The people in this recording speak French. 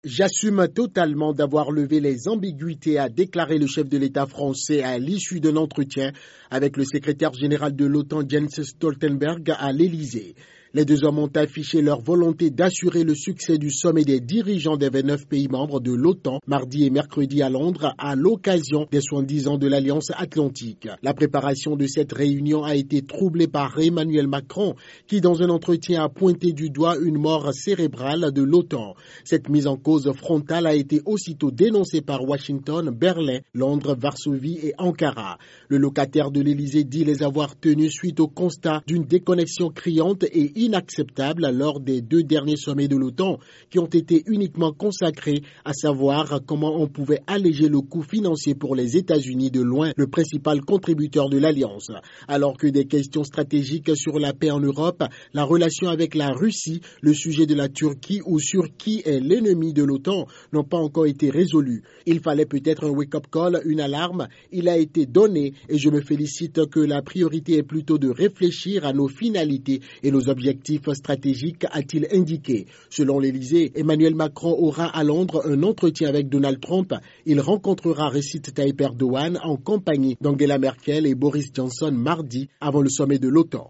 J'assume totalement d'avoir levé les ambiguïtés, a déclaré le chef de l'État français à l'issue d'un entretien avec le secrétaire général de l'OTAN Jens Stoltenberg à l'Élysée. Les deux hommes ont affiché leur volonté d'assurer le succès du sommet des dirigeants des 29 pays membres de l'OTAN mardi et mercredi à Londres à l'occasion des 70 ans de l'Alliance Atlantique. La préparation de cette réunion a été troublée par Emmanuel Macron qui, dans un entretien, a pointé du doigt une mort cérébrale de l'OTAN. Cette mise en cause frontale a été aussitôt dénoncée par Washington, Berlin, Londres, Varsovie et Ankara. Le locataire de l'Élysée dit les avoir tenus suite au constat d'une déconnexion criante et inacceptable lors des deux derniers sommets de l'OTAN qui ont été uniquement consacrés à savoir comment on pouvait alléger le coût financier pour les États-Unis, de loin le principal contributeur de l'Alliance. Alors que des questions stratégiques sur la paix en Europe, la relation avec la Russie, le sujet de la Turquie ou sur qui est l'ennemi de l'OTAN n'ont pas encore été résolus. Il fallait peut-être un wake-up call, une alarme. Il a été donné et je me félicite que la priorité est plutôt de réfléchir à nos finalités et nos objectifs stratégiques, a-t-il indiqué. Selon l'Élysée, Emmanuel Macron aura à Londres un entretien avec Donald Trump. Il rencontrera Recep Tayyip Erdogan en compagnie d'Angela Merkel et Boris Johnson mardi avant le sommet de l'OTAN.